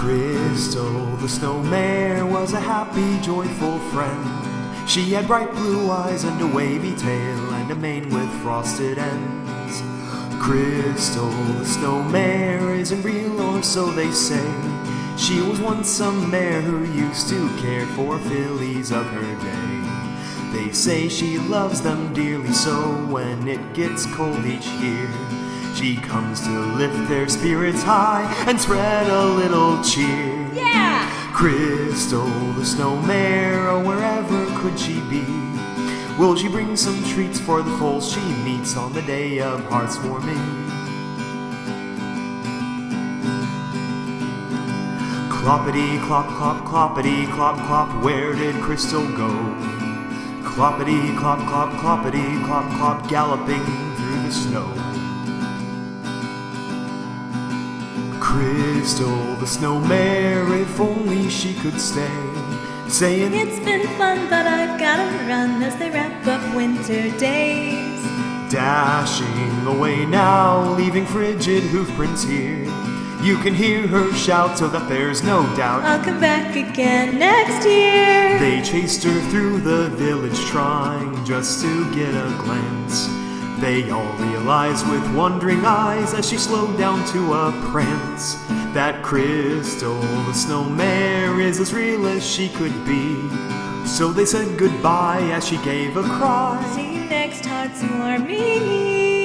Crystal, the snow mare, was a happy, joyful friend. She had bright blue eyes and a wavy tail and a mane with frosted ends. Crystal, the snow mare, isn't real, or so they say. She was once a mare who used to care for fillies of her day. They say she loves them dearly, so when it gets cold each year, she comes to lift their spirits high and spread a little cheer. Yeah! Crystal, the snow mare, oh, wherever could she be? Will she bring some treats for the foals she meets on the day of hearts warming? Cloppity clop clop, cloppity clop clop, where did Crystal go? Cloppity clop clop, cloppity clop clop, galloping through the snow. Crystal, the snow mare, if only she could stay, saying, "It's been fun, but I've gotta run," as they wrap up winter days. Dashing away now, leaving frigid hoof prints here. You can hear her shout so that there's no doubt I'll come back again next year. They chased her through the village, trying just to get a glance. They all realized with wondering eyes as she slowed down to a prance that Crystal, the snow mare, is as real as she could be. So they said goodbye as she gave a cry. See you next hearts warming.